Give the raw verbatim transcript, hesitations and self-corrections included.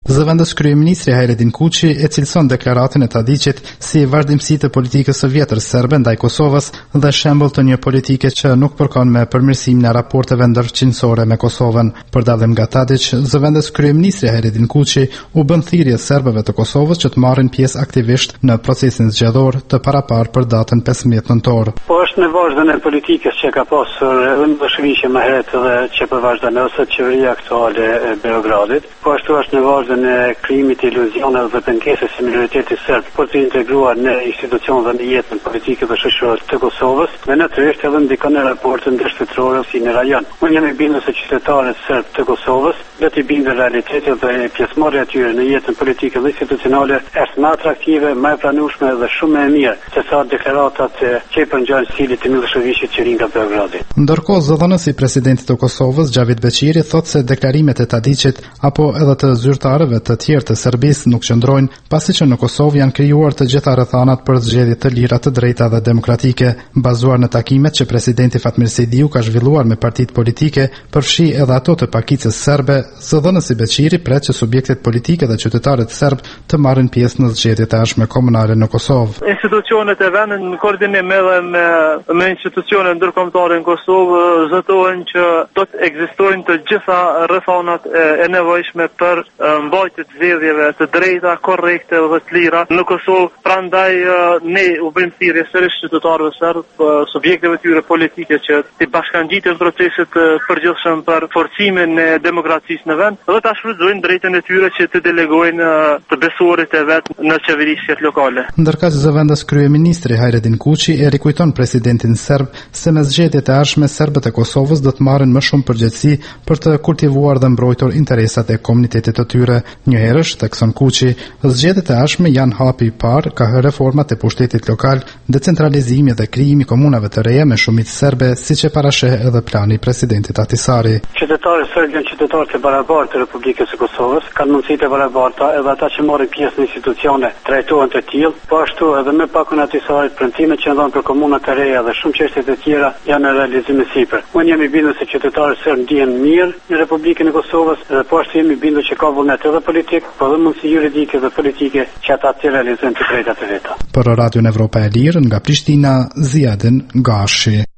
Zëvendës kryeministri Hajredin Kuqi e cilëson deklaratën e Tadićit si vazhdimsi të politikës së vjetër serbe ndaj Kosovës dhe shembull të një politike që nuk përkon me përmirësimin e raporteve ndërqindësore me Kosovën. Për dallim nga Tadić, zëvendës kryeministri Hajredin Kuqi u bën thirrje serbëve të Kosovës që të marrin pjesë aktivisht në procesin zgjedhor të paraparë për datën pesëmbëdhjetë nëntor. Po është në vazhdim e politikës që ka pasur edhe në bashkëvishje më herët dhe që po vazhdon ose qeveria aktuale e Beogradit, po ashtu është në vazhdim në krijimit të iluzioneve dhe pengesës së minoritetit serb për të integruar në institucion dhe në jetën politike dhe shoqërore të Kosovës, dhe natyrisht edhe ndikon në raportin ndërshtetëror si në rajon. Unë jam i bindur se qytetarët serb të Kosovës do të bindën realitetit dhe pjesëmarrja e tyre në jetën politike dhe institucionale është më atraktive, më e pranueshme dhe shumë më e mirë se sa deklaratat që i përngjajnë stilit të Miloševićit që rin nga Beogradi. Ndërkohë, zëdhënësi i presidentit të Kosovës, Xhavid Beqiri, thotë se deklarimet e Tadićit apo edhe të zyrtarëve të tjerë të Serbisë nuk qëndrojnë, pasi që në Kosovë janë krijuar të gjitha rrethanat për zgjedhje të lira, të drejta dhe demokratike. Bazuar në takimet që presidenti Fatmir Sidiu ka zhvilluar me partitë politike, përfshi edhe ato të pakicës serbe, zëdhënësi Beqiri pret që subjektet politike dhe qytetarët serb të marrin pjesë në zgjedhjet e ardhshme komunale në Kosovë. Institucionet e vendit në koordinim edhe me, me institucionet ndërkombëtare në Kosovë zëtojnë që do të ekzistojnë të gjitha rrethanat e, e nevojshme për mbajtje të zgjedhjeve të drejta, korrekte dhe të lira në Kosovë. Prandaj ne u bëjmë thirrje sërish qytetarëve serb, subjekteve tyre politike që të bashkangjiten proceset të përgjithshëm për forcimin e demokracisë në vend dhe ta shfrytëzojnë drejtën e tyre që të delegojnë të besuarit e vet në qeverisjet lokale. Ndërkaq zëvendës kryeministri Hajredin Kuqi e rikujton presidentin serb se me zgjedhjet e ardhshme serbët e Kosovës do të marrin më shumë përgjegjësi për të kultivuar dhe mbrojtur interesat e komunitetit të tyre. Një herësh, thekson Kuqi, zgjedhjet e ardhshme janë hapi i parë ka reformat e pushtetit lokal, decentralizimi dhe krijimi komunave të reja me shumicë serbe, siç e parasheh edhe plani i presidentit Ahtisari. Qytetarët serb janë qytetarë të barabartë të Republikës së Kosovës, kanë mundësitë e barabarta, edhe ata që marrin pjesë në institucione trajtohen të tillë, po ashtu edhe me pakun Ahtisarit premtimet që ndon për komunat të reja dhe shumë çështje të tjera janë në realizim të sipër. Unë jam i bindur se qytetarët serb ndihen mirë në Republikën e Kosovës dhe po ashtu jam i bindur që ka vullnet edhe politik, po edhe mundësi juridike dhe politike që ata të realizojnë të drejtat e veta. Për Radio Evropa e Lirë nga Prishtina, Ziadin Gashi.